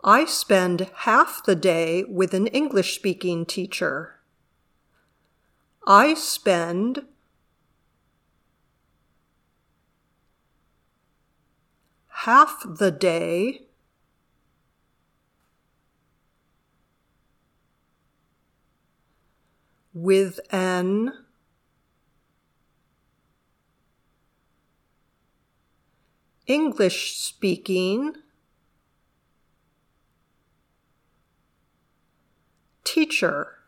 I spend half the day with an English-speaking teacher. I spend half the day with an English-speaking teacher.